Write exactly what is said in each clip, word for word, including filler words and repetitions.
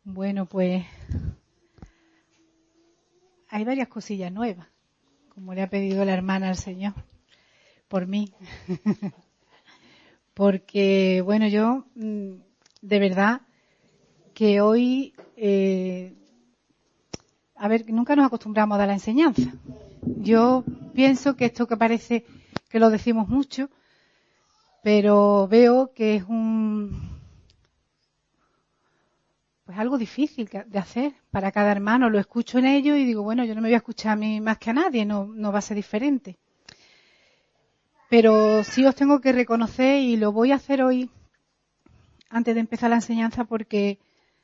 Bueno, pues hay varias cosillas nuevas, como le ha pedido la hermana al Señor, por mí. Porque, bueno, yo, de verdad, que hoy, eh, a ver, nunca nos acostumbramos a dar la enseñanza. Yo pienso que esto que parece que lo decimos mucho, pero veo que es un, pues algo difícil de hacer para cada hermano. Lo escucho en ellos y digo, bueno, yo no me voy a escuchar a mí más que a nadie, no, no va a ser diferente. Pero sí os tengo que reconocer, y lo voy a hacer hoy, antes de empezar la enseñanza, porque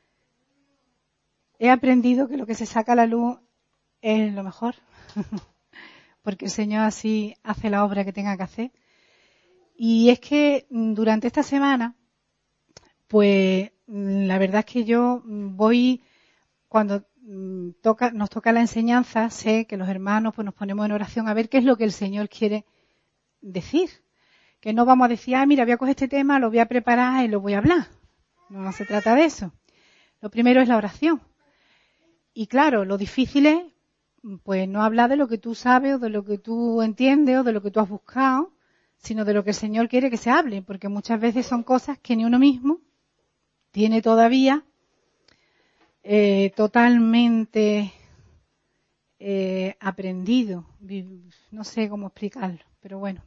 he aprendido que lo que se saca a la luz es lo mejor. Porque el Señor así hace la obra que tenga que hacer. Y es que durante esta semana, pues la verdad es que yo voy, cuando toca, nos toca la enseñanza, sé que los hermanos pues nos ponemos en oración a ver qué es lo que el Señor quiere decir. Que no vamos a decir, ah, mira, voy a coger este tema, lo voy a preparar y lo voy a hablar. No, no se trata de eso. Lo primero es la oración. Y claro, lo difícil es, pues no hablar de lo que tú sabes o de lo que tú entiendes o de lo que tú has buscado, sino de lo que el Señor quiere que se hable, porque muchas veces son cosas que ni uno mismo tiene todavía eh, totalmente eh, aprendido. No sé cómo explicarlo, pero bueno.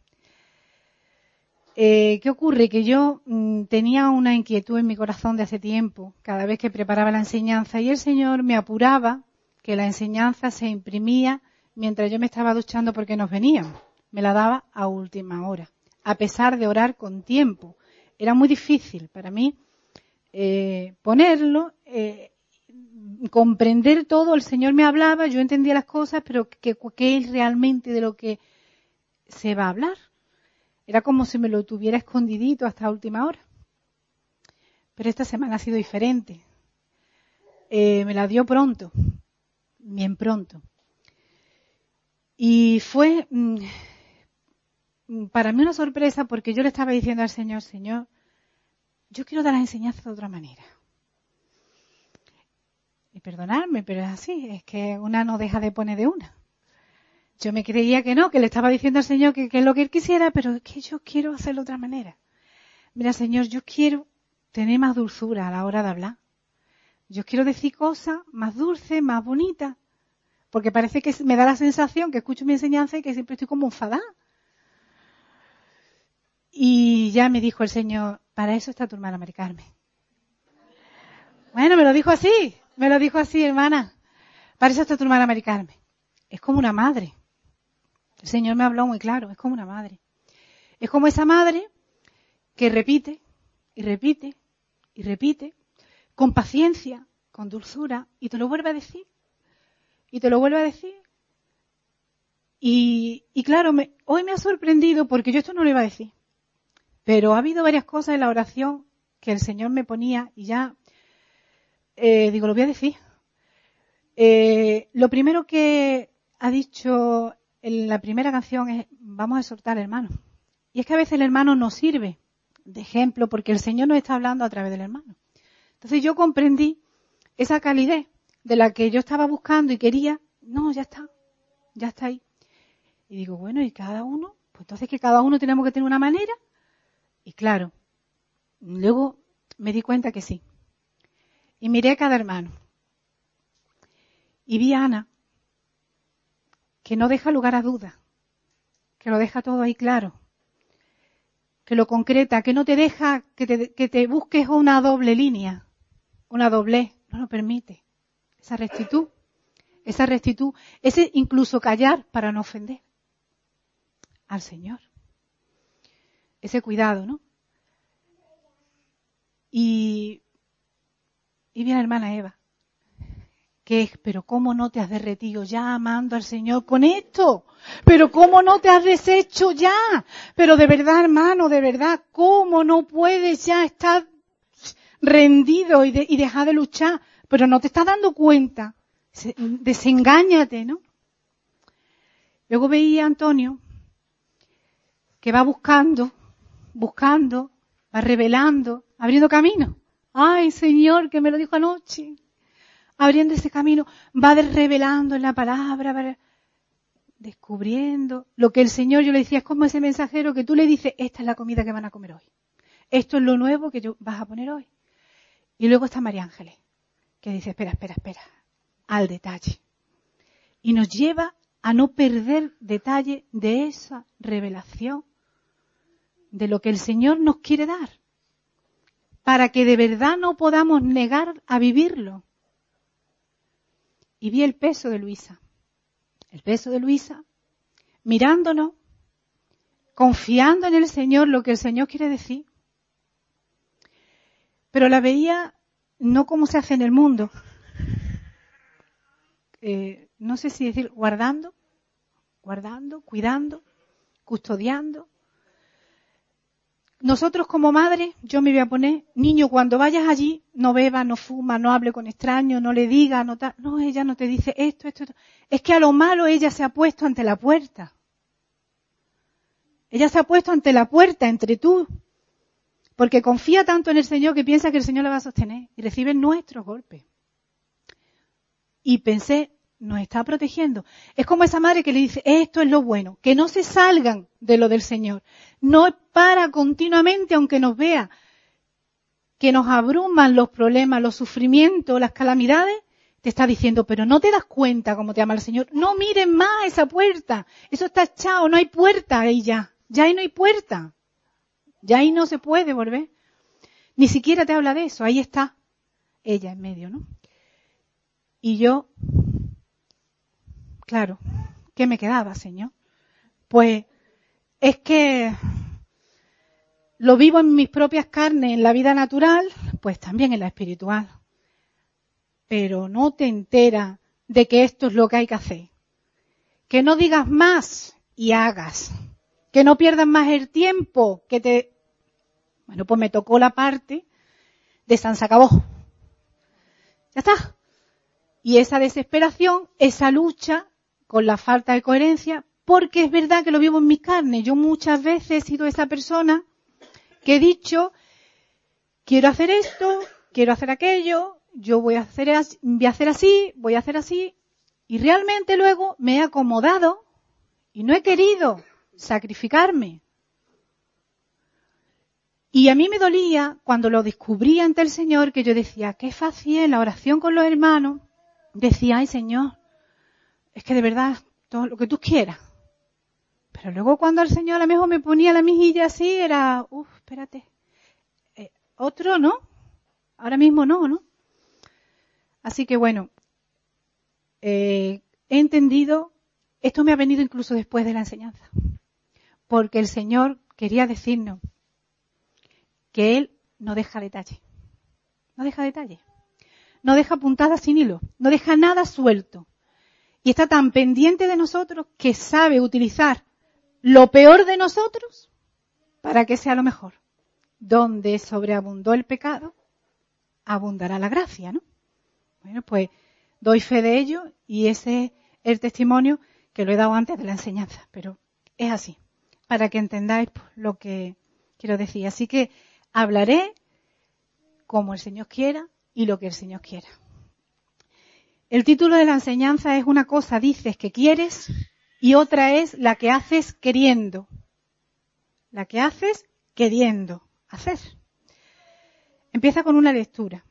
Eh, ¿Qué ocurre? Que yo mmm, tenía una inquietud en mi corazón de hace tiempo, cada vez que preparaba la enseñanza, y el Señor me apuraba que la enseñanza se imprimía mientras yo me estaba duchando porque nos veníamos. Me la daba a última hora, a pesar de orar con tiempo. Era muy difícil para mí eh, ponerlo, eh, comprender todo. El Señor me hablaba, yo entendía las cosas, pero ¿qué, qué es realmente de lo que se va a hablar? Era como si me lo tuviera escondidito hasta última hora. Pero esta semana ha sido diferente. Eh, me la dio pronto, bien pronto. Y fue mmm, para mí una sorpresa, porque yo le estaba diciendo al Señor, Señor, yo quiero dar las enseñanzas de otra manera. Y perdonadme, pero es así, es que una no deja de poner de una. Yo me creía que no, que le estaba diciendo al Señor que, que es lo que Él quisiera, pero es que yo quiero hacerlo de otra manera. Mira, Señor, yo quiero tener más dulzura a la hora de hablar. Yo quiero decir cosas más dulces, más bonitas, porque parece que me da la sensación que escucho mi enseñanza y que siempre estoy como enfadada. Y ya me dijo el Señor, para eso está tu hermana Mari Carmen. Bueno, me lo dijo así, me lo dijo así, hermana. Para eso está tu hermana Mari Carmen. Es como una madre. El Señor me habló muy claro, es como una madre. Es como esa madre que repite, y repite, y repite, con paciencia, con dulzura, y te lo vuelve a decir, y te lo vuelve a decir. Y, y claro, me, hoy me ha sorprendido, porque yo esto no lo iba a decir, pero ha habido varias cosas en la oración que el Señor me ponía, y ya, eh, digo, lo voy a decir. Eh, lo primero que ha dicho en la primera canción es, vamos a exhortar al hermano. Y es que a veces el hermano nos sirve de ejemplo, porque el Señor nos está hablando a través del hermano. Entonces yo comprendí esa calidez de la que yo estaba buscando y quería, no, ya está, ya está ahí. Y digo, bueno, ¿y cada uno? Pues entonces que cada uno tenemos que tener una manera. Y claro, luego me di cuenta que sí. Y miré a cada hermano. Y vi a Ana, que no deja lugar a dudas, que lo deja todo ahí claro, que lo concreta, que no te deja que te, que te busques una doble línea, una doblez, no lo permite. Esa rectitud, esa rectitud, ese incluso callar para no ofender al Señor. Ese cuidado, ¿no? Y, y vi a la hermana Eva, que es, pero ¿cómo no te has derretido ya amando al Señor con esto? Pero ¿cómo no te has deshecho ya? Pero de verdad, hermano, de verdad, ¿cómo no puedes ya estar rendido y, de, y dejar de luchar? Pero no te estás dando cuenta. Desengáñate, ¿no? Luego veía a Antonio, que va buscando, buscando, va revelando, abriendo camino. Ay, Señor, que me lo dijo anoche. abriendo ese camino, va revelando en la palabra, va descubriendo lo que el Señor, yo le decía, es como ese mensajero que tú le dices, esta es la comida que van a comer hoy. Esto es lo nuevo que yo vas a poner hoy. Y luego está María Ángeles, que dice, espera, espera, espera, al detalle. Y nos lleva a no perder detalle de esa revelación, de lo que el Señor nos quiere dar, para que de verdad no podamos negar a vivirlo. Y vi el peso de Luisa, el peso de Luisa, mirándonos, confiando en el Señor, lo que el Señor quiere decir. Pero la veía no como se hace en el mundo, eh, no sé si decir guardando, guardando, cuidando, custodiando. Nosotros como madres, yo me voy a poner, niño, cuando vayas allí, no beba, no fuma, no hable con extraños, no le diga, no tal. No, ella no te dice esto, esto, esto. Es que a lo malo ella se ha puesto ante la puerta. Ella se ha puesto ante la puerta entre tú. Porque confía tanto en el Señor que piensa que el Señor la va a sostener. Y recibe nuestros golpes. Y pensé, nos está protegiendo. Es como esa madre que le dice, esto es lo bueno, que no se salgan de lo del Señor. No para continuamente, aunque nos vea que nos abruman los problemas, los sufrimientos, las calamidades, te está diciendo, pero no te das cuenta cómo te ama el Señor. No miren más esa puerta. Eso está echado, no hay puerta ahí ya. Ya ahí no hay puerta. Ya ahí no se puede volver. Ni siquiera te habla de eso. Ahí está ella en medio, ¿no? Y yo, claro, ¿qué me quedaba, Señor? Pues es que lo vivo en mis propias carnes, en la vida natural, pues también en la espiritual. Pero no te enteras de que esto es lo que hay que hacer. Que no digas más y hagas. Que no pierdas más el tiempo, que te... Bueno, pues me tocó la parte de San se acabó. Ya está. Y esa desesperación, esa lucha con la falta de coherencia, porque es verdad que lo vivo en mis carnes. Yo muchas veces he sido esa persona que he dicho, quiero hacer esto, quiero hacer aquello, yo voy a hacer así, voy a hacer así, voy a hacer así, y realmente luego me he acomodado y no he querido sacrificarme. Y a mí me dolía cuando lo descubrí ante el Señor, que yo decía, qué fácil en la oración con los hermanos. Decía, ay Señor, es que de verdad, todo lo que tú quieras. Pero luego cuando el Señor a lo mejor me ponía la mejilla así, era, uff, espérate, eh, otro no, ahora mismo no, ¿no? Así que bueno, eh, he entendido, esto me ha venido incluso después de la enseñanza, porque el Señor quería decirnos que Él no deja detalle, no deja detalle, no deja puntadas sin hilo, no deja nada suelto. Y está tan pendiente de nosotros que sabe utilizar lo peor de nosotros para que sea lo mejor. Donde sobreabundó el pecado, abundará la gracia, ¿no? Bueno, pues doy fe de ello y ese es el testimonio que lo he dado antes de la enseñanza, pero es así, para que entendáis lo que quiero decir. Así que hablaré como el Señor quiera y lo que el Señor quiera. El título de la enseñanza es una cosa dices que quieres y otra es la que haces queriendo. La que haces queriendo hacer. Empieza con una lectura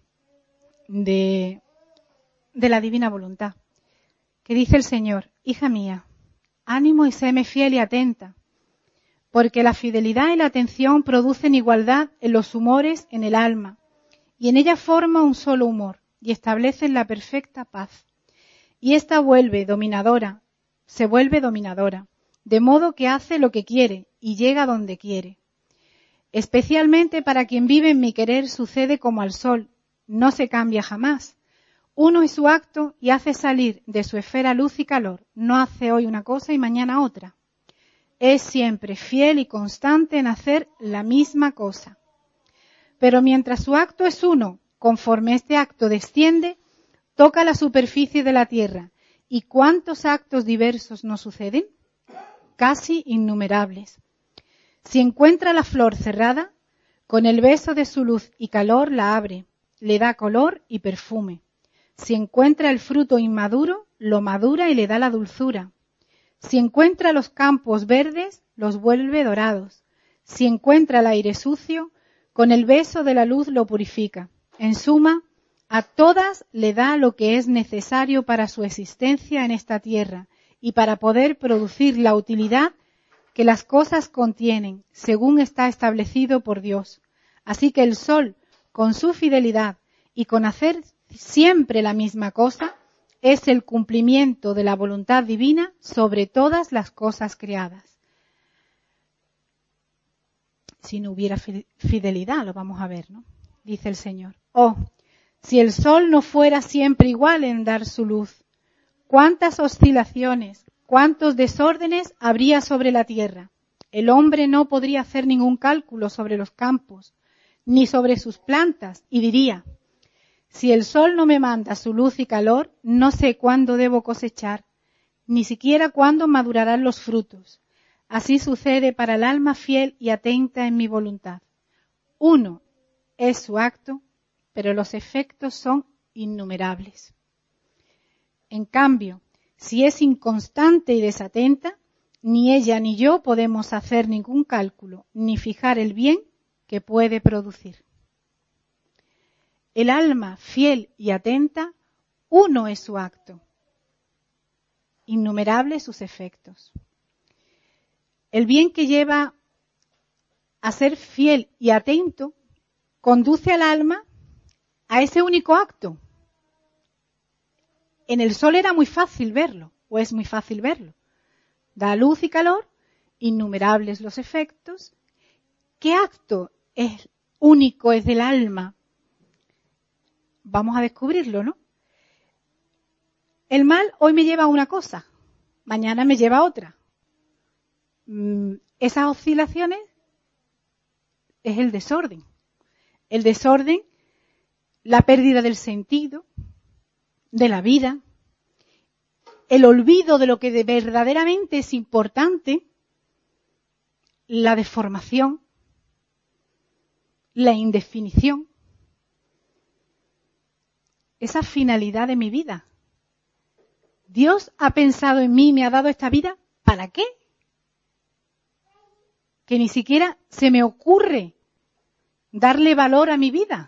de, de la Divina Voluntad, que dice el Señor, hija mía, ánimo y séme fiel y atenta, porque la fidelidad y la atención producen igualdad en los humores en el alma, y en ella forma un solo humor, y establecen la perfecta paz. Y ésta vuelve dominadora, se vuelve dominadora, de modo que hace lo que quiere y llega donde quiere. Especialmente para quien vive en mi querer sucede como al sol, no se cambia jamás. Uno es su acto y hace salir de su esfera luz y calor, no hace hoy una cosa y mañana otra. Es siempre fiel y constante en hacer la misma cosa. Pero mientras su acto es uno, conforme este acto desciende, toca la superficie de la tierra. ¿Y cuántos actos diversos nos suceden? Casi innumerables. Si encuentra la flor cerrada, con el beso de su luz y calor la abre, le da color y perfume. Si encuentra el fruto inmaduro, lo madura y le da la dulzura. Si encuentra los campos verdes, los vuelve dorados. Si encuentra el aire sucio, con el beso de la luz lo purifica. En suma, a todas le da lo que es necesario para su existencia en esta tierra y para poder producir la utilidad que las cosas contienen, según está establecido por Dios. Así que el sol, con su fidelidad y con hacer siempre la misma cosa, es el cumplimiento de la voluntad divina sobre todas las cosas creadas. Si no hubiera fidelidad, lo vamos a ver, ¿no? Dice el Señor. Oh, si el sol no fuera siempre igual en dar su luz, cuántas oscilaciones, cuántos desórdenes habría sobre la tierra. El hombre no podría hacer ningún cálculo sobre los campos, ni sobre sus plantas, y diría, si el sol no me manda su luz y calor, no sé cuándo debo cosechar, ni siquiera cuándo madurarán los frutos. Así sucede para el alma fiel y atenta en mi voluntad. Uno es su acto, pero los efectos son innumerables. En cambio, si es inconstante y desatenta, ni ella ni yo podemos hacer ningún cálculo, ni fijar el bien que puede producir. El alma fiel y atenta, uno es su acto, innumerables sus efectos. El bien que lleva a ser fiel y atento conduce al alma a ese único acto. En el sol era muy fácil verlo, o es muy fácil verlo. Da luz y calor, innumerables los efectos. ¿Qué acto es único, es del alma? Vamos a descubrirlo, ¿no? El mal hoy me lleva a una cosa, mañana me lleva a otra. Esas oscilaciones es el desorden. El desorden, la pérdida del sentido, de la vida, el olvido de lo que verdaderamente es importante, la deformación, la indefinición. Esa finalidad de mi vida. Dios ha pensado en mí y me ha dado esta vida, ¿para qué? Que ni siquiera se me ocurre darle valor a mi vida.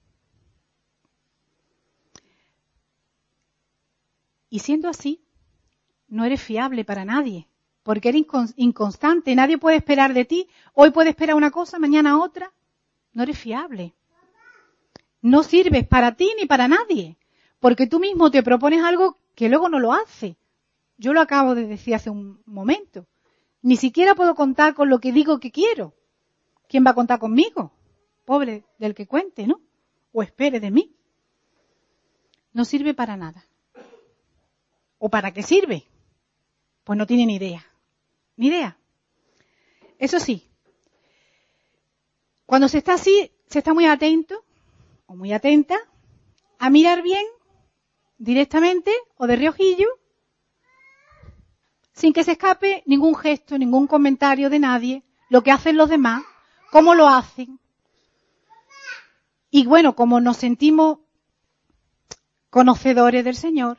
Y siendo así, no eres fiable para nadie, porque eres inconstante, nadie puede esperar de ti, hoy puede esperar una cosa, mañana otra, no eres fiable. No sirves para ti ni para nadie, porque tú mismo te propones algo que luego no lo haces. Yo lo acabo de decir hace un momento. Ni siquiera puedo contar con lo que digo que quiero. ¿Quién va a contar conmigo? Pobre del que cuente, ¿no? O espere de mí. No sirve para nada. ¿O para qué sirve? Pues no tiene ni idea. Ni idea. Eso sí, cuando se está así, se está muy atento o muy atenta a mirar bien directamente o de reojillo, sin que se escape ningún gesto, ningún comentario de nadie, lo que hacen los demás, cómo lo hacen. Y bueno, como nos sentimos conocedores del Señor,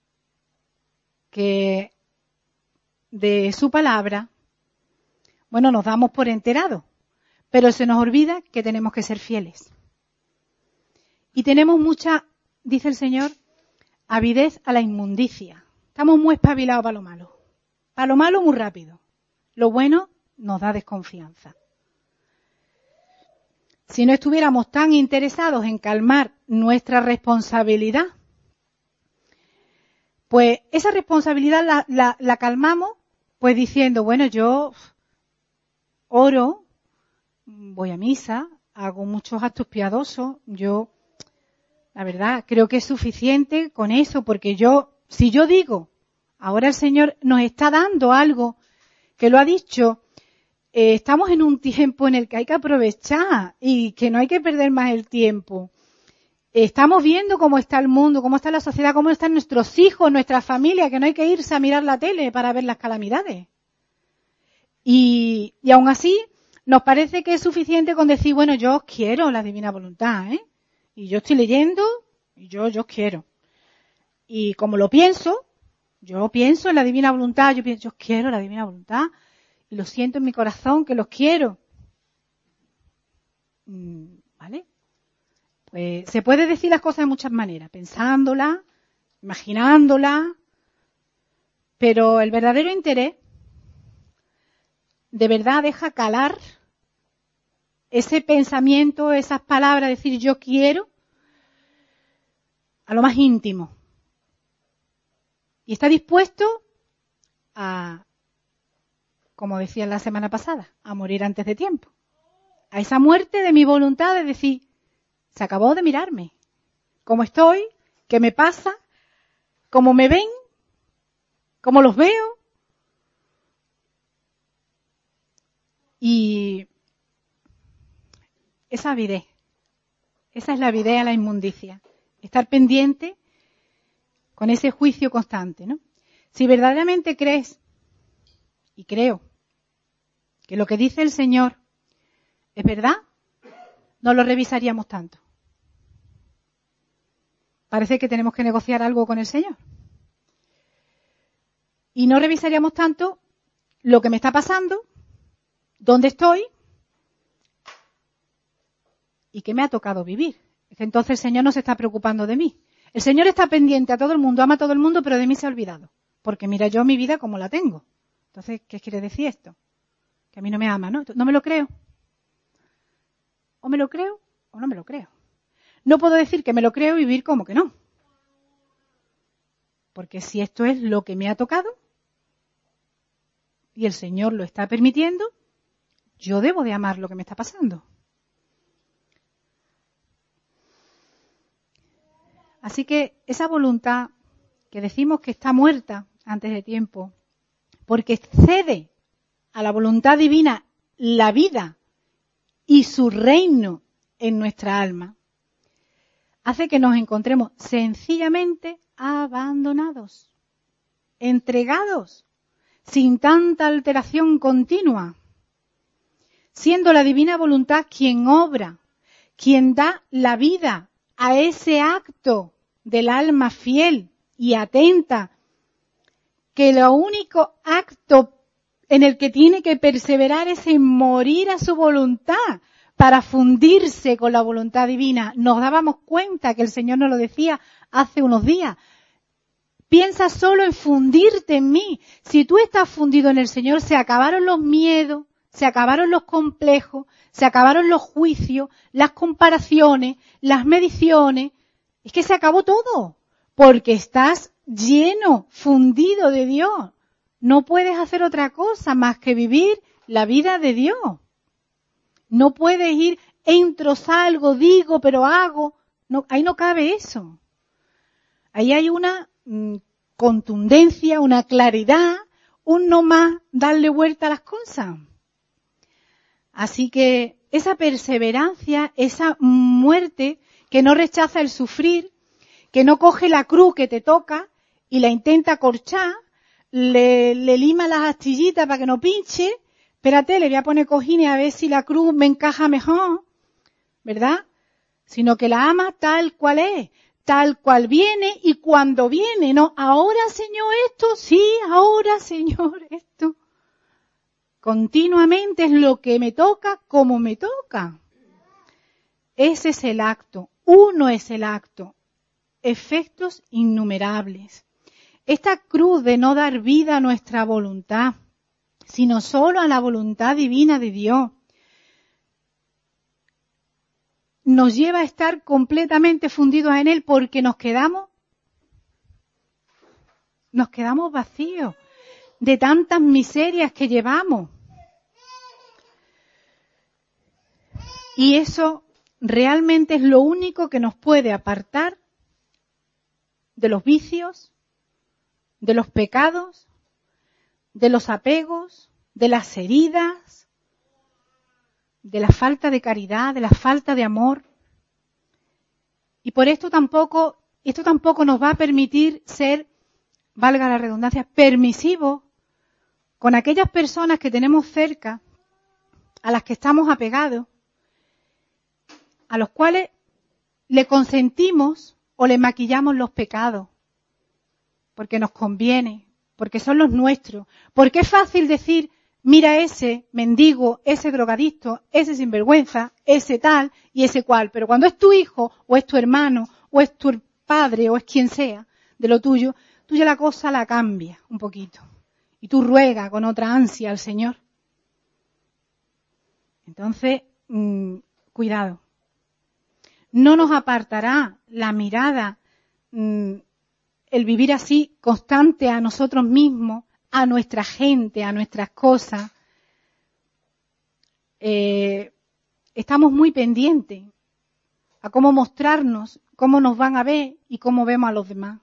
que de su palabra, bueno, nos damos por enterados, pero se nos olvida que tenemos que ser fieles. Y tenemos mucha, dice el Señor, avidez a la inmundicia. Estamos muy espabilados para lo malo. Para lo malo muy rápido. Lo bueno nos da desconfianza. Si no estuviéramos tan interesados en calmar nuestra responsabilidad, pues esa responsabilidad la, la, la calmamos pues diciendo, bueno, yo oro, voy a misa, hago muchos actos piadosos, yo, la verdad, creo que es suficiente con eso, porque yo, si yo digo, ahora el Señor nos está dando algo que lo ha dicho, eh, estamos en un tiempo en el que hay que aprovechar y que no hay que perder más el tiempo. Estamos viendo cómo está el mundo, cómo está la sociedad, cómo están nuestros hijos, nuestra familia, que no hay que irse a mirar la tele para ver las calamidades. Y, y aún así, nos parece que es suficiente con decir, bueno, yo os quiero la divina voluntad, ¿eh? Y yo estoy leyendo, y yo, yo os quiero. Y como lo pienso, yo pienso en la divina voluntad, yo pienso, yo quiero la divina voluntad, y lo siento en mi corazón que los quiero. ¿Vale? Pues se puede decir las cosas de muchas maneras, pensándolas, imaginándolas, pero el verdadero interés de verdad deja calar ese pensamiento, esas palabras, decir yo quiero, a lo más íntimo. Y está dispuesto a, como decía la semana pasada, a morir antes de tiempo. A esa muerte de mi voluntad de decir, se acabó de mirarme. ¿Cómo estoy? ¿Qué me pasa? ¿Cómo me ven? ¿Cómo los veo? Y esa avidez, esa es la avidez a la inmundicia. Estar pendiente con ese juicio constante, ¿no? Si verdaderamente crees, y creo, que lo que dice el Señor es verdad, no lo revisaríamos tanto. Parece que tenemos que negociar algo con el Señor. Y no revisaríamos tanto lo que me está pasando, dónde estoy y qué me ha tocado vivir. Es que entonces el Señor no se está preocupando de mí. El Señor está pendiente a todo el mundo, ama a todo el mundo, pero de mí se ha olvidado. Porque mira yo mi vida como la tengo. Entonces, ¿qué quiere decir esto? Que a mí no me ama, ¿no? No me lo creo. O me lo creo o no me lo creo. No puedo decir que me lo creo y vivir como que no. Porque si esto es lo que me ha tocado y el Señor lo está permitiendo, yo debo de amar lo que me está pasando. Así que esa voluntad que decimos que está muerta antes de tiempo, porque cede a la voluntad divina la vida y su reino en nuestra alma, hace que nos encontremos sencillamente abandonados, entregados, sin tanta alteración continua, siendo la divina voluntad quien obra, quien da la vida a ese acto del alma fiel y atenta, que lo único acto en el que tiene que perseverar es en morir a su voluntad para fundirse con la voluntad divina. Nos dábamos cuenta que el Señor nos lo decía hace unos días. Piensa solo en fundirte en mí. Si tú estás fundido en el Señor, se acabaron los miedos, se acabaron los complejos, se acabaron los juicios, las comparaciones, las mediciones. Es que se acabó todo, porque estás lleno, fundido de Dios. No puedes hacer otra cosa más que vivir la vida de Dios. No puedes ir, entro, salgo, digo, pero hago. No, ahí no cabe eso. Ahí hay una mm, contundencia, una claridad, un no más darle vuelta a las cosas. Así que esa perseverancia, esa muerte que no rechaza el sufrir, que no coge la cruz que te toca y la intenta corchar, le, le lima las astillitas para que no pinche, espérate, le voy a poner cojines a ver si la cruz me encaja mejor, ¿verdad? Sino que la ama tal cual es, tal cual viene y cuando viene, no, ahora Señor esto, sí, ahora Señor esto. Continuamente es lo que me toca como me toca. Ese es el acto, uno es el acto, efectos innumerables. Esta cruz de no dar vida a nuestra voluntad, sino solo a la voluntad divina de Dios, nos lleva a estar completamente fundidos en Él porque nos quedamos, nos quedamos vacíos de tantas miserias que llevamos. Y eso realmente es lo único que nos puede apartar de los vicios, de los pecados, de los apegos, de las heridas, de la falta de caridad, de la falta de amor. Y por esto tampoco, esto tampoco nos va a permitir ser, valga la redundancia, permisivos con aquellas personas que tenemos cerca, a las que estamos apegados, a los cuales le consentimos o le maquillamos los pecados, porque nos conviene, porque son los nuestros, porque es fácil decir, mira ese mendigo, ese drogadicto, ese sinvergüenza, ese tal y ese cual. Pero cuando es tu hijo, o es tu hermano, o es tu padre, o es quien sea de lo tuyo, tú ya la cosa la cambias un poquito. Y tú ruegas con otra ansia al Señor. Entonces, mmm, cuidado. No nos apartará la mirada, mmm, el vivir así constante a nosotros mismos, a nuestra gente, a nuestras cosas. Eh, estamos muy pendientes a cómo mostrarnos, cómo nos van a ver y cómo vemos a los demás.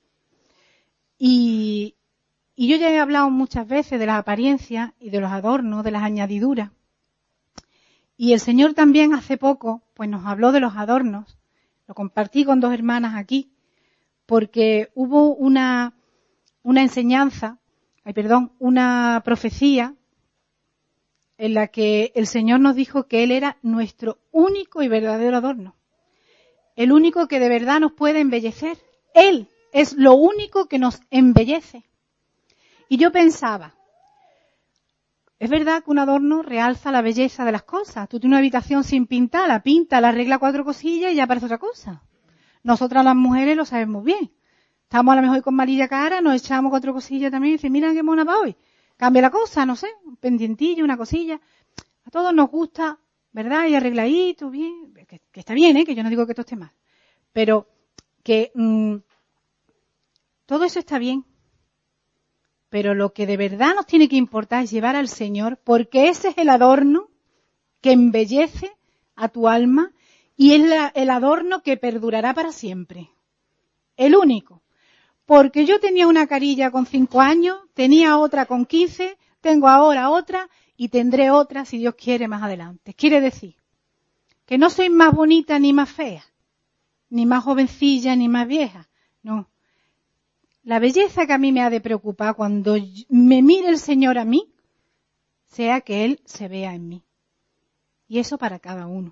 Y, y yo ya he hablado muchas veces de las apariencias y de los adornos, de las añadiduras. Y el Señor también hace poco pues nos habló de los adornos. Lo compartí con dos hermanas aquí, porque hubo una, una enseñanza, ay, perdón, una profecía en la que el Señor nos dijo que Él era nuestro único y verdadero adorno. El único que de verdad nos puede embellecer. Él es lo único que nos embellece. Y yo pensaba, es verdad que un adorno realza la belleza de las cosas. Tú tienes una habitación sin pintar, la pinta, la arregla cuatro cosillas y ya parece otra cosa. Nosotras las mujeres lo sabemos bien. Estamos a lo mejor con malilla cara, nos echamos cuatro cosillas también y dicen, mira qué mona va hoy. Cambia la cosa, no sé, un pendientillo, una cosilla. A todos nos gusta, ¿verdad? Y arregladito, bien. Que, que está bien, ¿eh? Que yo no digo que esto esté mal. Pero que mmm, todo eso está bien. Pero lo que de verdad nos tiene que importar es llevar al Señor, porque ese es el adorno que embellece a tu alma y es la, el adorno que perdurará para siempre. El único. Porque yo tenía una carilla con cinco años, tenía otra con quince, tengo ahora otra y tendré otra si Dios quiere más adelante. Quiere decir que no soy más bonita ni más fea, ni más jovencilla ni más vieja. No. La belleza que a mí me ha de preocupar cuando me mire el Señor a mí, sea que Él se vea en mí. Y eso para cada uno.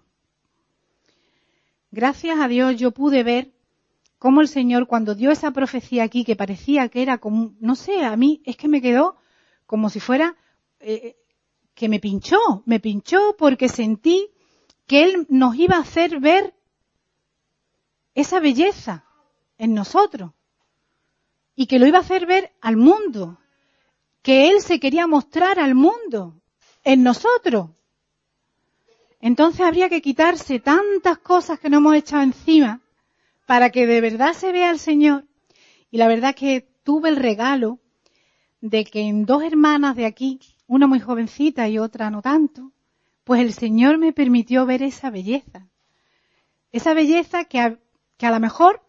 Gracias a Dios yo pude ver cómo el Señor cuando dio esa profecía aquí, que parecía que era como, no sé, a mí es que me quedó como si fuera, eh, que me pinchó, me pinchó porque sentí que Él nos iba a hacer ver esa belleza en nosotros. Y que lo iba a hacer ver al mundo, que Él se quería mostrar al mundo, en nosotros. Entonces habría que quitarse tantas cosas que no hemos echado encima para que de verdad se vea al Señor. Y la verdad es que tuve el regalo de que en dos hermanas de aquí, una muy jovencita y otra no tanto, pues el Señor me permitió ver esa belleza. Esa belleza que a, que a lo mejor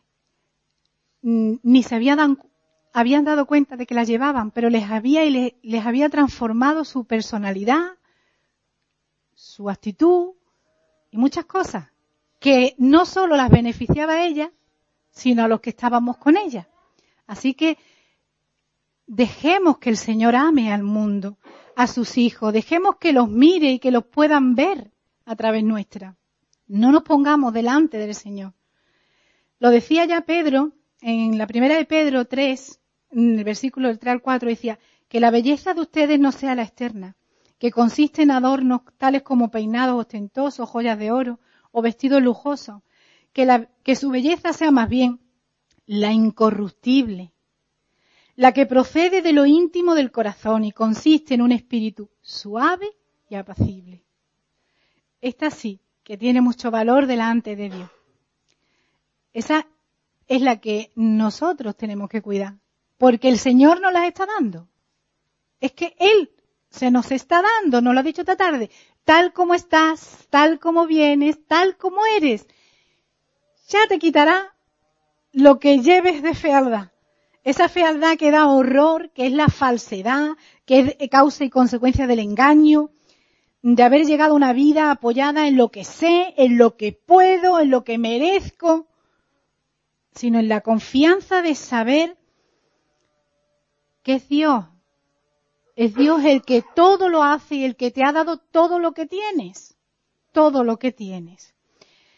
ni se habían dado, habían dado cuenta de que la llevaban, pero les había, y les, les había transformado su personalidad, su actitud y muchas cosas, que no solo las beneficiaba a ella, sino a los que estábamos con ella. Así que dejemos que el Señor ame al mundo, a sus hijos, dejemos que los mire y que los puedan ver a través nuestra. No nos pongamos delante del Señor. Lo decía ya Pedro, en la primera de Pedro tres, en el versículo del tres al cuatro, decía que la belleza de ustedes no sea la externa, que consiste en adornos tales como peinados ostentosos, joyas de oro o vestidos lujosos, que, la, que su belleza sea más bien la incorruptible, la que procede de lo íntimo del corazón y consiste en un espíritu suave y apacible. Esta sí, que tiene mucho valor delante de Dios. Esa es la que nosotros tenemos que cuidar, porque el Señor nos las está dando. Es que Él se nos está dando, nos lo ha dicho esta tarde, tal como estás, tal como vienes, tal como eres. Ya te quitará lo que lleves de fealdad. Esa fealdad que da horror, que es la falsedad, que es causa y consecuencia del engaño, de haber llegado a una vida apoyada en lo que sé, en lo que puedo, en lo que merezco, sino en la confianza de saber que es Dios. Es Dios el que todo lo hace y el que te ha dado todo lo que tienes. Todo lo que tienes.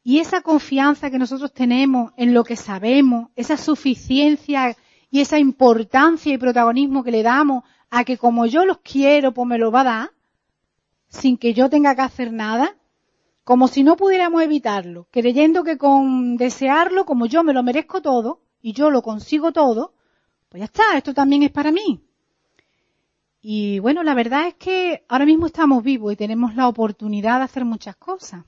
Y esa confianza que nosotros tenemos en lo que sabemos, esa suficiencia y esa importancia y protagonismo que le damos a que como yo los quiero, pues me lo va a dar, sin que yo tenga que hacer nada, como si no pudiéramos evitarlo, creyendo que con desearlo, como yo me lo merezco todo y yo lo consigo todo, pues ya está, esto también es para mí. Y bueno, la verdad es que ahora mismo estamos vivos y tenemos la oportunidad de hacer muchas cosas.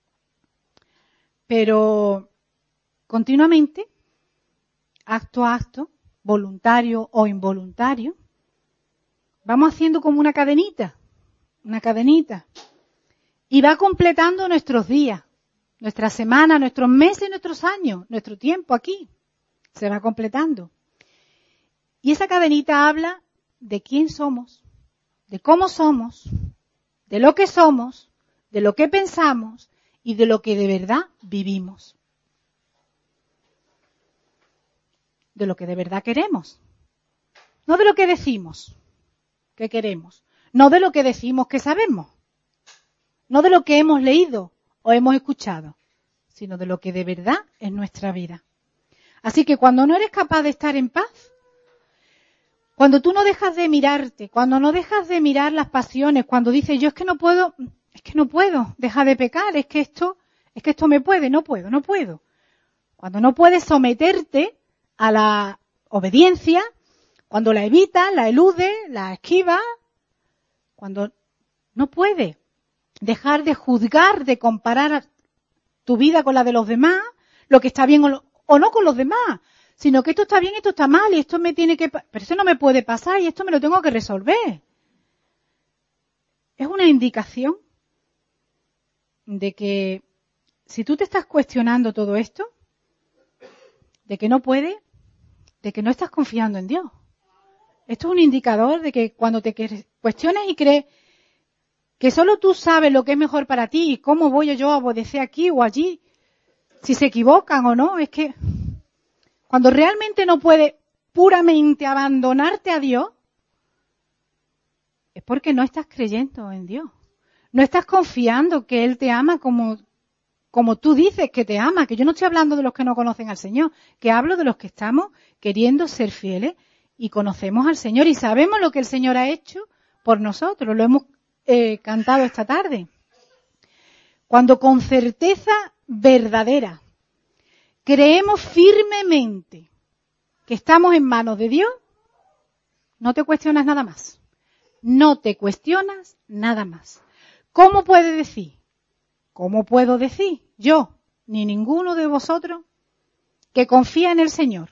Pero continuamente, acto a acto, voluntario o involuntario, vamos haciendo como una cadenita, una cadenita, y va completando nuestros días, nuestras semanas, nuestros meses, nuestros años, nuestro tiempo aquí, se va completando. Y esa cadenita habla de quién somos, de cómo somos, de lo que somos, de lo que pensamos y de lo que de verdad vivimos. De lo que de verdad queremos. No de lo que decimos que queremos. No de lo que decimos que sabemos. No de lo que hemos leído o hemos escuchado. Sino de lo que de verdad es nuestra vida. Así que cuando no eres capaz de estar en paz, cuando tú no dejas de mirarte, cuando no dejas de mirar las pasiones, cuando dices yo es que no puedo, es que no puedo, deja de pecar, es que esto, es que esto me puede, no puedo, no puedo. Cuando no puedes someterte a la obediencia, cuando la evitas, la eludes, la esquivas, cuando no puedes dejar de juzgar, de comparar tu vida con la de los demás, lo que está bien o, lo, o no con los demás, sino que esto está bien, esto está mal y esto me tiene que, pero eso no me puede pasar y esto me lo tengo que resolver. Es una indicación de que si tú te estás cuestionando todo esto, de que no puedes, de que no estás confiando en Dios. Esto es un indicador de que cuando te cuestiones y crees que solo tú sabes lo que es mejor para ti y cómo voy yo a obedecer aquí o allí, si se equivocan o no, es que cuando realmente no puedes puramente abandonarte a Dios, es porque no estás creyendo en Dios. No estás confiando que Él te ama como, como tú dices que te ama, que yo no estoy hablando de los que no conocen al Señor, que hablo de los que estamos queriendo ser fieles y conocemos al Señor y sabemos lo que el Señor ha hecho por nosotros. Lo hemos eh, cantado esta tarde. Cuando con certeza verdadera creemos firmemente que estamos en manos de Dios, no te cuestionas nada más. No te cuestionas nada más. ¿Cómo puedes decir? ¿Cómo puedo decir yo, ni ninguno de vosotros, que confía en el Señor?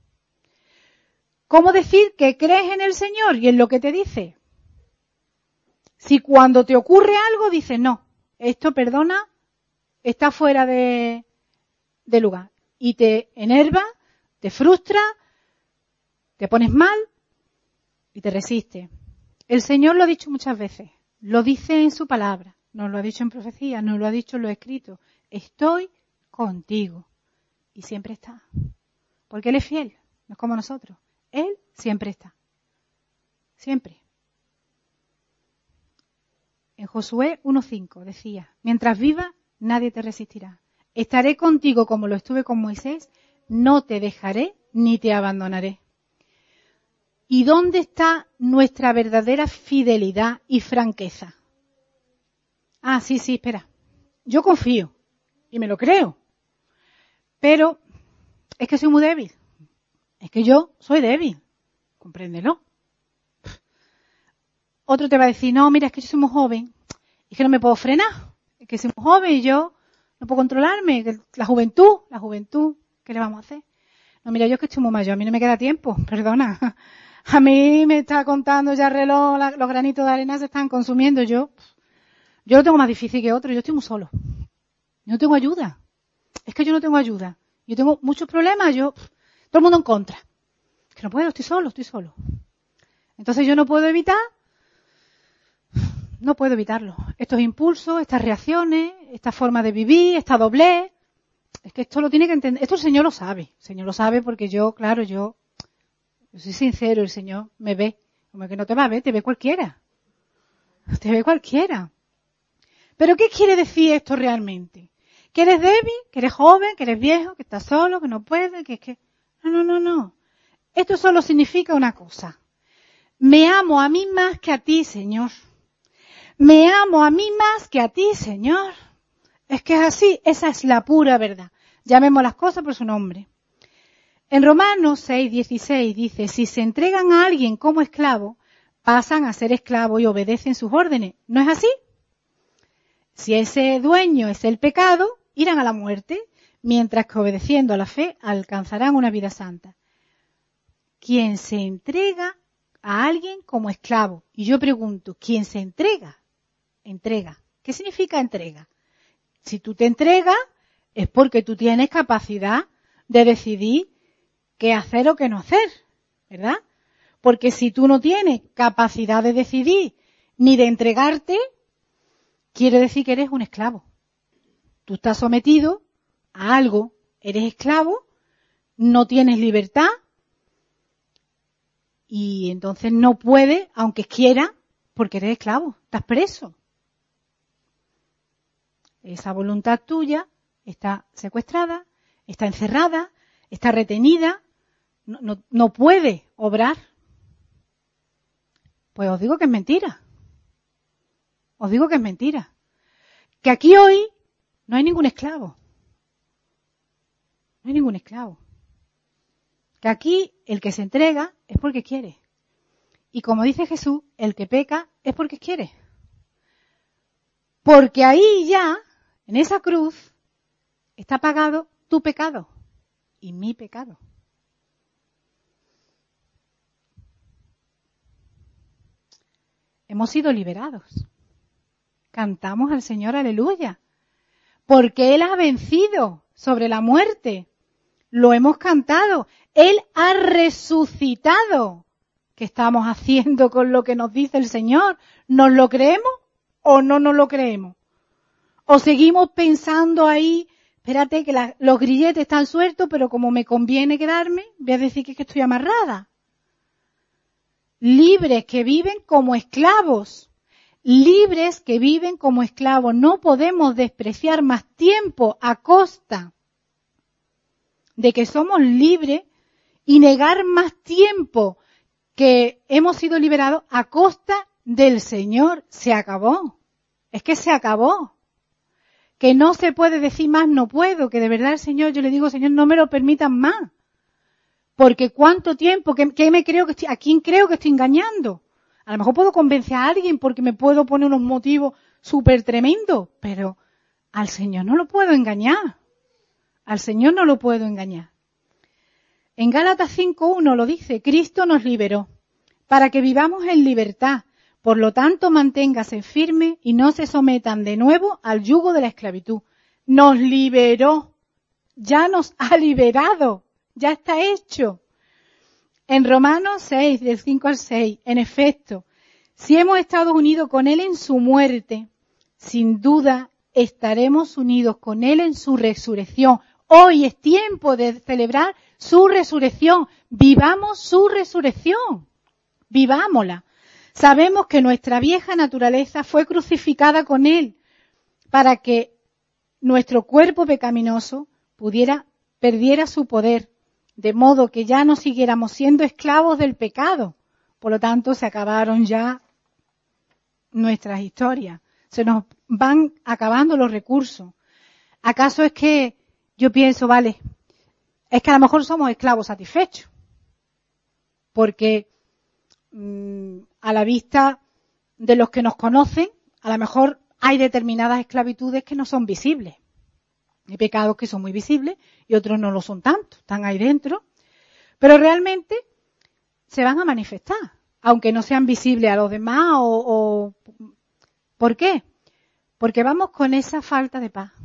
¿Cómo decir que crees en el Señor y en lo que te dice? Si cuando te ocurre algo dices, no, esto, perdona, está fuera de, de lugar. Y te enerva, te frustra, te pones mal y te resiste. El Señor lo ha dicho muchas veces, lo dice en su palabra, nos lo ha dicho en profecía, nos lo ha dicho en lo escrito. Estoy contigo. Y siempre está. Porque Él es fiel, no es como nosotros. Él siempre está. Siempre. En Josué uno cinco decía, mientras viva, nadie te resistirá. Estaré contigo como lo estuve con Moisés, no te dejaré ni te abandonaré. ¿Y dónde está nuestra verdadera fidelidad y franqueza? Ah, sí, sí, espera. Yo confío y me lo creo. Pero es que soy muy débil. Es que yo soy débil. Compréndelo. Otro te va a decir, no, mira, es que yo soy muy joven. Es que no me puedo frenar. Es que soy muy joven y yo no puedo controlarme. La juventud, la juventud, ¿qué le vamos a hacer? No, mira, yo es que estoy muy mayor. A mí no me queda tiempo. Perdona. A mí me está contando ya el reloj, la, los granitos de arena se están consumiendo. Yo, yo lo tengo más difícil que otro. Yo estoy muy solo. Yo no tengo ayuda. Es que yo no tengo ayuda. Yo tengo muchos problemas. Yo, todo el mundo en contra. Es que no puedo, estoy solo, estoy solo. Entonces yo no puedo evitar, no puedo evitarlo. Estos impulsos, estas reacciones, esta forma de vivir, esta doblez. Es que esto lo tiene que entender. Esto el Señor lo sabe. El Señor lo sabe porque yo, claro, yo, yo soy sincero, el Señor me ve. Como que no te va a ver, te ve cualquiera. Te ve cualquiera. Pero ¿qué quiere decir esto realmente? que eres débil, que eres joven, que eres viejo, que estás solo, que no puedes, que es que... No, no, no, no. Esto solo significa una cosa. Me amo a mí más que a ti, Señor. Me amo a mí más que a ti, Señor. Es que es así, esa es la pura verdad. Llamemos las cosas por su nombre. En Romanos seis, dieciséis dice, si se entregan a alguien como esclavo, pasan a ser esclavos y obedecen sus órdenes. ¿No es así? Si ese dueño es el pecado, irán a la muerte, mientras que obedeciendo a la fe alcanzarán una vida santa. Quien se entrega a alguien como esclavo. Y yo pregunto, ¿quién se entrega? Entrega. ¿Qué significa entrega? Si tú te entregas, es porque tú tienes capacidad de decidir qué hacer o qué no hacer, ¿verdad? Porque si tú no tienes capacidad de decidir ni de entregarte, quiere decir que eres un esclavo. Tú estás sometido a algo, eres esclavo, no tienes libertad y entonces no puedes, aunque quieras, porque eres esclavo, estás preso. Esa voluntad tuya está secuestrada, está encerrada, está retenida, no, no, no puede obrar. Pues os digo que es mentira. Os digo que es mentira. Que aquí hoy no hay ningún esclavo. No hay ningún esclavo. Que aquí el que se entrega es porque quiere. Y como dice Jesús, el que peca es porque quiere. Porque ahí ya, en esa cruz, está pagado tu pecado y mi pecado. Hemos sido liberados. Cantamos al Señor aleluya. Porque Él ha vencido sobre la muerte. Lo hemos cantado. Él ha resucitado. ¿Qué estamos haciendo con lo que nos dice el Señor? ¿Nos lo creemos o no nos lo creemos? ¿O seguimos pensando ahí, espérate que la, los grilletes están sueltos, pero como me conviene quedarme, voy a decir que, es que estoy amarrada? Libres que viven como esclavos. Libres que viven como esclavos. No podemos despreciar más tiempo a costa de que somos libres y negar más tiempo que hemos sido liberados a costa del Señor. Se acabó. Es que se acabó. Que no se puede decir más no puedo, que de verdad el Señor, yo le digo, Señor, no me lo permitan más. Porque cuánto tiempo, ¿qué, qué me creo que estoy, a quién creo que estoy engañando? A lo mejor puedo convencer a alguien porque me puedo poner unos motivos súper tremendos, pero al Señor no lo puedo engañar. Al Señor no lo puedo engañar. En Gálatas cinco uno lo dice, Cristo nos liberó para que vivamos en libertad. Por lo tanto, manténgase firme y no se sometan de nuevo al yugo de la esclavitud. Nos liberó. Ya nos ha liberado. Ya está hecho. En Romanos seis, del cinco al seis, en efecto, si hemos estado unidos con Él en su muerte, sin duda estaremos unidos con Él en su resurrección. Hoy es tiempo de celebrar su resurrección. Vivamos su resurrección. Vivámosla. Sabemos que nuestra vieja naturaleza fue crucificada con Él para que nuestro cuerpo pecaminoso pudiera, perdiera su poder, de modo que ya no siguiéramos siendo esclavos del pecado. Por lo tanto, se acabaron ya nuestras historias. Se nos van acabando los recursos. ¿Acaso es que yo pienso, vale, es que a lo mejor somos esclavos satisfechos? Porque mmm, a la vista de los que nos conocen, a lo mejor hay determinadas esclavitudes que no son visibles. Hay pecados que son muy visibles y otros no lo son tanto, están ahí dentro. Pero realmente se van a manifestar, aunque no sean visibles a los demás o... o ¿por qué? Porque vamos con esa falta de paz.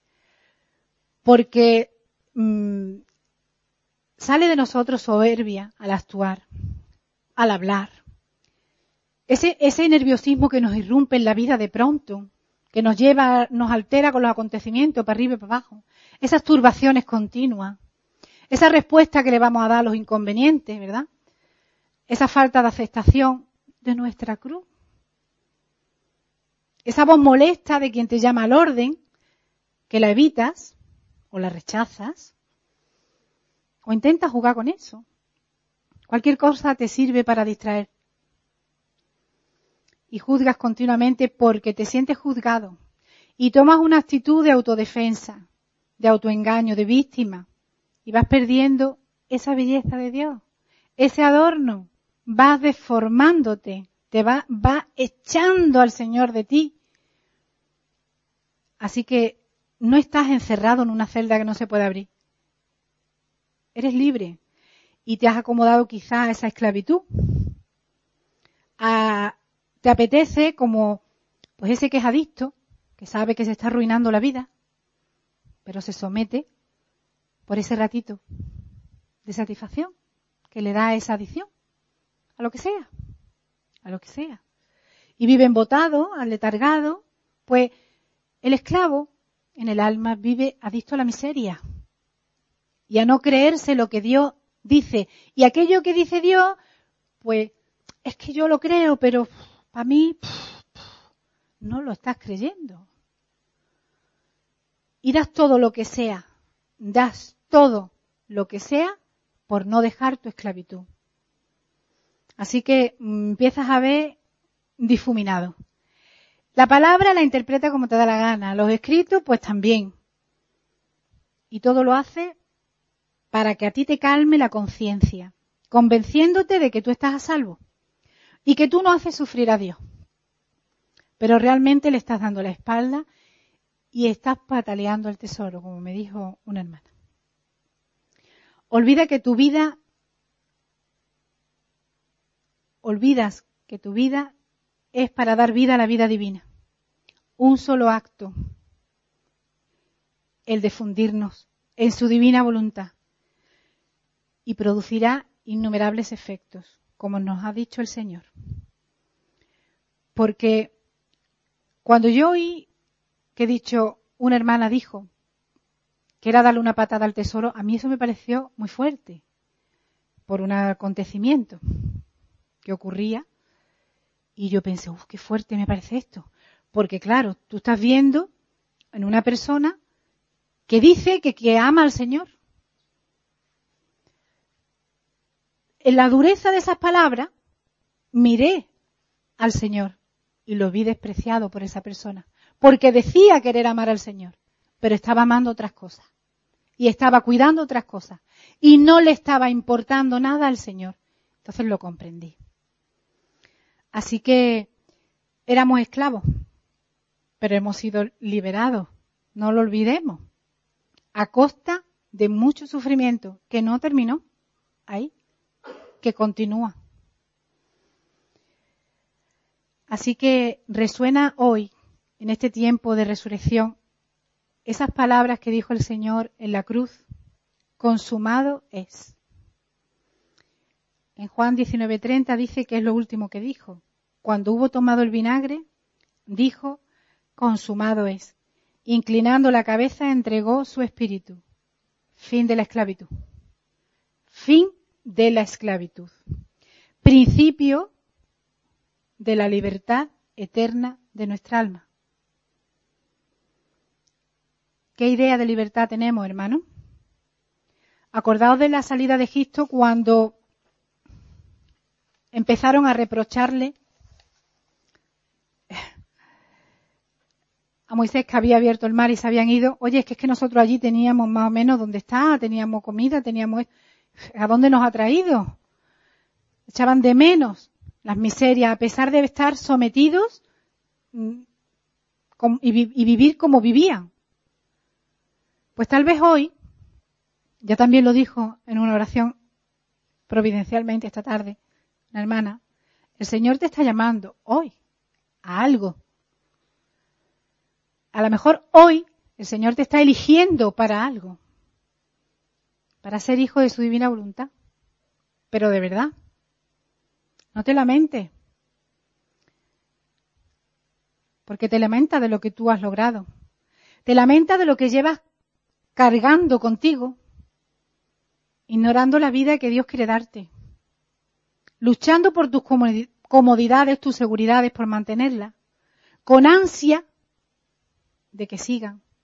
Porque mmm, sale de nosotros soberbia al actuar, al hablar. Ese, ese nerviosismo que nos irrumpe en la vida de pronto, que nos lleva, nos altera con los acontecimientos para arriba y para abajo. Esas turbaciones continuas. Esa respuesta que le vamos a dar a los inconvenientes, ¿verdad? Esa falta de aceptación de nuestra cruz. Esa voz molesta de quien te llama al orden, que la evitas o la rechazas o intentas jugar con eso. Cualquier cosa te sirve para distraer. Y juzgas continuamente porque te sientes juzgado y tomas una actitud de autodefensa, de autoengaño, de víctima y vas perdiendo esa belleza de Dios, ese adorno, vas deformándote, te va, va echando al Señor de ti. Así que no estás encerrado en una celda que no se puede abrir. Eres libre y te has acomodado quizá a esa esclavitud. A, te apetece como pues ese que es adicto, que sabe que se está arruinando la vida, pero se somete por ese ratito de satisfacción que le da esa adicción, a lo que sea, a lo que sea. Y vive embotado, aletargado, pues el esclavo en el alma vive adicto a la miseria y a no creerse lo que Dios dice. Y aquello que dice Dios, pues es que yo lo creo, pero para mí no lo estás creyendo. Y das todo lo que sea, das todo lo que sea por no dejar tu esclavitud. Así que mmm, empiezas a ver difuminado. La palabra la interpreta como te da la gana, los escritos pues también. Y todo lo hace para que a ti te calme la conciencia, convenciéndote de que tú estás a salvo y que tú no haces sufrir a Dios. Pero realmente le estás dando la espalda y estás pataleando el tesoro, como me dijo una hermana. Olvida que tu vida, olvidas que tu vida es para dar vida a la vida divina. Un solo acto, el de fundirnos en su divina voluntad. Y producirá innumerables efectos, como nos ha dicho el Señor. Porque cuando yo oí que he dicho, una hermana dijo que era darle una patada al tesoro, a mí eso me pareció muy fuerte, por un acontecimiento que ocurría, y yo pensé, uff, qué fuerte me parece esto, porque claro, tú estás viendo en una persona que dice que, que ama al Señor. En la dureza de esas palabras, miré al Señor y lo vi despreciado por esa persona, porque decía querer amar al Señor, pero estaba amando otras cosas y estaba cuidando otras cosas y no le estaba importando nada al Señor. Entonces lo comprendí. Así que éramos esclavos, pero hemos sido liberados, no lo olvidemos, a costa de mucho sufrimiento que no terminó ahí, que continúa. Así que resuena hoy, en este tiempo de resurrección, esas palabras que dijo el Señor en la cruz: consumado es. En Juan diecinueve treinta dice que es lo último que dijo. Cuando hubo tomado el vinagre, dijo: consumado es. Inclinando la cabeza, entregó su espíritu. Fin de la esclavitud. Fin de la esclavitud. Principio de la libertad eterna de nuestra alma. ¿Qué idea de libertad tenemos, hermano? Acordaos de la salida de Egipto cuando empezaron a reprocharle a Moisés que había abierto el mar y se habían ido. Oye, es que es que nosotros allí teníamos más o menos donde está, teníamos comida, teníamos... ¿A dónde nos ha traído? Echaban de menos las miserias, a pesar de estar sometidos y vivir como vivían. Pues tal vez hoy, ya también lo dijo en una oración providencialmente esta tarde, una hermana, el Señor te está llamando hoy a algo. A lo mejor hoy el Señor te está eligiendo para algo, para ser hijo de su divina voluntad. Pero de verdad, no te lamentes, porque te lamentas de lo que tú has logrado. Te lamentas de lo que llevas cargando contigo, ignorando la vida que Dios quiere darte, luchando por tus comodidades, tus seguridades, por mantenerlas, con ansia de que sigan,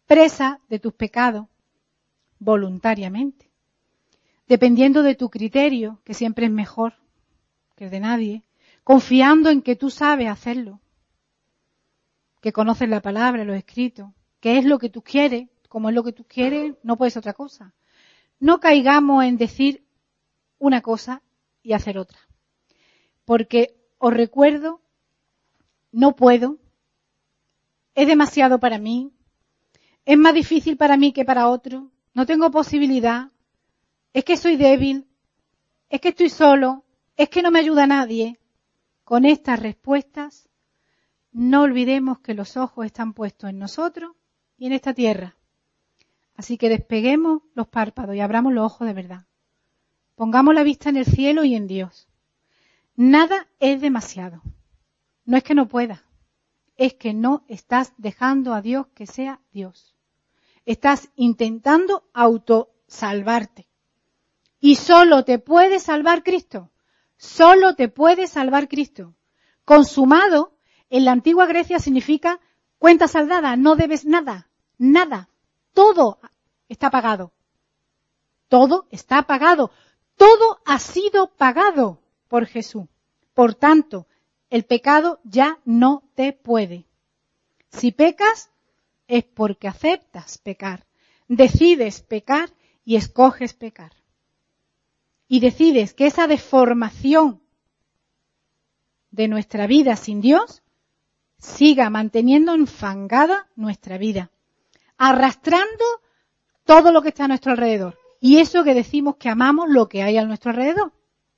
presa de tus pecados voluntariamente, dependiendo de tu criterio, que siempre es mejor que el de nadie, confiando en que tú sabes hacerlo, que conoces la palabra, los escritos, que es lo que tú quieres, como es lo que tú quieres, no puedes otra cosa. No caigamos en decir una cosa y hacer otra, porque os recuerdo, no puedo, es demasiado para mí, es más difícil para mí que para otro, no tengo posibilidad, es que soy débil, es que estoy solo, es que no me ayuda nadie. Con estas respuestas, no olvidemos que los ojos están puestos en nosotros y en esta tierra. Así que despeguemos los párpados y abramos los ojos de verdad. Pongamos la vista en el cielo y en Dios. Nada es demasiado. No es que no puedas, es que no estás dejando a Dios que sea Dios. Estás intentando autosalvarte. Y solo te puede salvar Cristo. Solo te puede salvar Cristo. Consumado, en la antigua Grecia significa cuenta saldada, no debes nada, nada. Todo está pagado. Todo está pagado. Todo ha sido pagado por Jesús. Por tanto, el pecado ya no te puede. Si pecas, es porque aceptas pecar. Decides pecar y escoges pecar. Y decides que esa deformación de nuestra vida sin Dios siga manteniendo enfangada nuestra vida, arrastrando todo lo que está a nuestro alrededor. Y eso que decimos que amamos lo que hay a nuestro alrededor.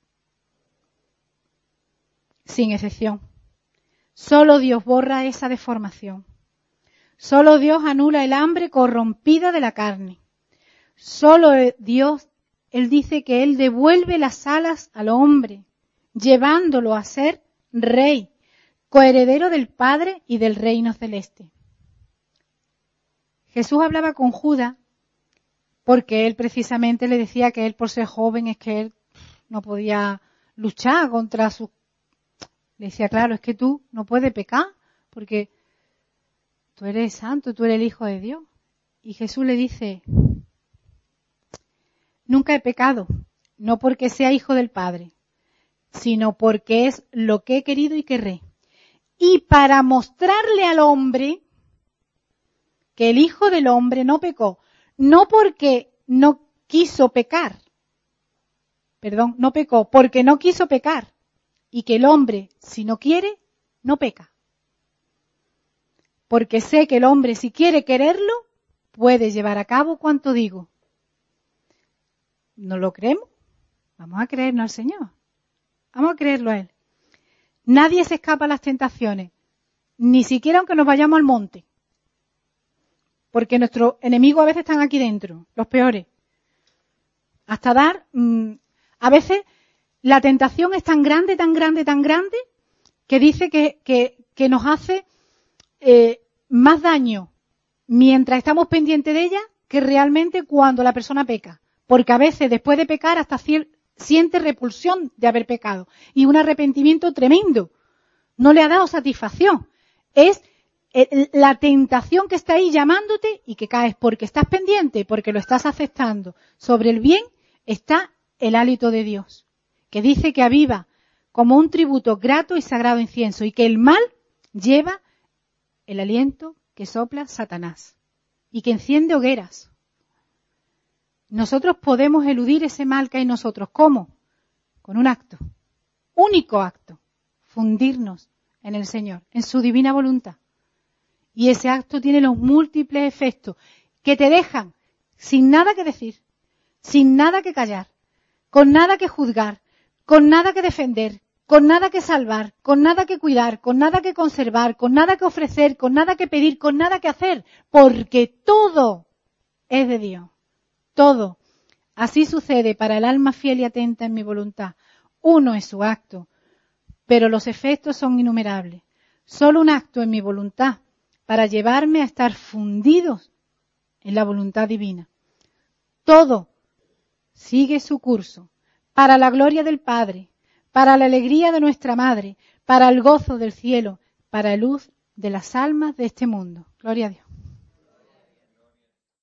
Sin excepción. Solo Dios borra esa deformación. Solo Dios anula el hambre corrompida de la carne. Solo Dios, Él dice que Él devuelve las alas al hombre, llevándolo a ser rey, coheredero del Padre y del reino celeste. Jesús hablaba con Judas porque él precisamente le decía que él, por ser joven, es que él no podía luchar contra su... Le decía, claro, es que tú no puedes pecar porque tú eres santo, tú eres el Hijo de Dios. Y Jesús le dice, nunca he pecado, no porque sea hijo del Padre, sino porque es lo que he querido y querré. Y para mostrarle al hombre que el Hijo del Hombre no pecó, no porque no quiso pecar, perdón, no pecó, porque no quiso pecar, y que el hombre, si no quiere, no peca. Porque sé que el hombre, si quiere quererlo, puede llevar a cabo cuanto digo. ¿No lo creemos? Vamos a creernos al Señor. Vamos a creerlo a Él. Nadie se escapa a las tentaciones, ni siquiera aunque nos vayamos al monte. Porque nuestros enemigos a veces están aquí dentro, los peores. Hasta dar, mmm, a veces la tentación es tan grande, tan grande, tan grande, que dice que, que, que nos hace eh, más daño mientras estamos pendientes de ella que realmente cuando la persona peca. Porque a veces después de pecar hasta siente repulsión de haber pecado y un arrepentimiento tremendo. No le ha dado satisfacción. Es la tentación que está ahí llamándote y que caes porque estás pendiente, porque lo estás aceptando. Sobre el bien está el hálito de Dios, que dice que aviva como un tributo grato y sagrado incienso y que el mal lleva el aliento que sopla Satanás y que enciende hogueras. Nosotros podemos eludir ese mal que hay en nosotros. ¿Cómo? Con un acto, único acto, fundirnos en el Señor, en su divina voluntad. Y ese acto tiene los múltiples efectos que te dejan sin nada que decir, sin nada que callar, con nada que juzgar, con nada que defender, con nada que salvar, con nada que cuidar, con nada que conservar, con nada que ofrecer, con nada que pedir, con nada que hacer, porque todo es de Dios. Todo. Así sucede para el alma fiel y atenta en mi voluntad. Uno es su acto, pero los efectos son innumerables. Solo un acto en mi voluntad para llevarme a estar fundidos en la voluntad divina. Todo sigue su curso para la gloria del Padre, para la alegría de nuestra Madre, para el gozo del cielo, para la luz de las almas de este mundo. Gloria a Dios.